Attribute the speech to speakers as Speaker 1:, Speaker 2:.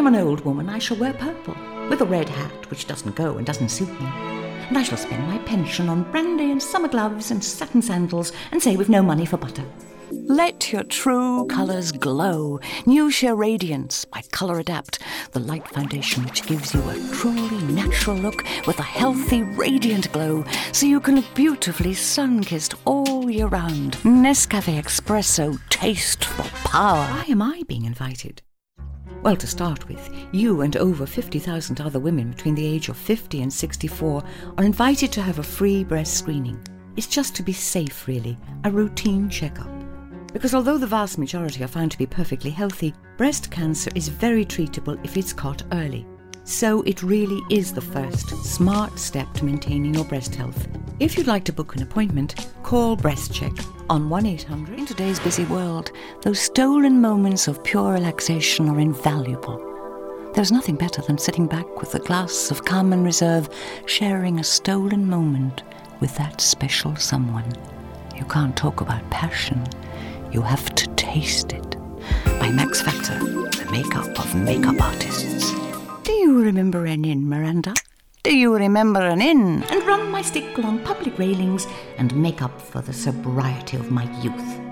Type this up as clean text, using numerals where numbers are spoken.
Speaker 1: am an old woman, I shall wear purple, with a red hat which doesn't go and doesn't suit me. And I shall spend my pension on brandy and summer gloves and satin sandals and say we've no money for butter. Let your true colours glow. New Sheer Radiance by Colour Adapt, the light foundation which gives you a truly natural look with a healthy, radiant glow, so you can look beautifully sun-kissed all year round. Nescafe Espresso, taste for power. Why am I being invited? Well, to start with, you and over 50,000 other women between the age of 50 and 64 are invited to have a free breast screening. It's just to be safe, really, a routine checkup. Because although the vast majority are found to be perfectly healthy, breast cancer is very treatable if it's caught early. So it really is the first smart step to maintaining your breast health. If you'd like to book an appointment, call Breast Check on 1-800. In today's busy world, those stolen moments of pure relaxation are invaluable. There's nothing better than sitting back with a glass of calm and reserve, sharing a stolen moment with that special someone. You can't talk about passion. You have to taste it. By Max Factor, the makeup of makeup artists. Do you remember an inn, Miranda? Do you remember an inn? And run my stick along public railings and make up for the sobriety of my youth.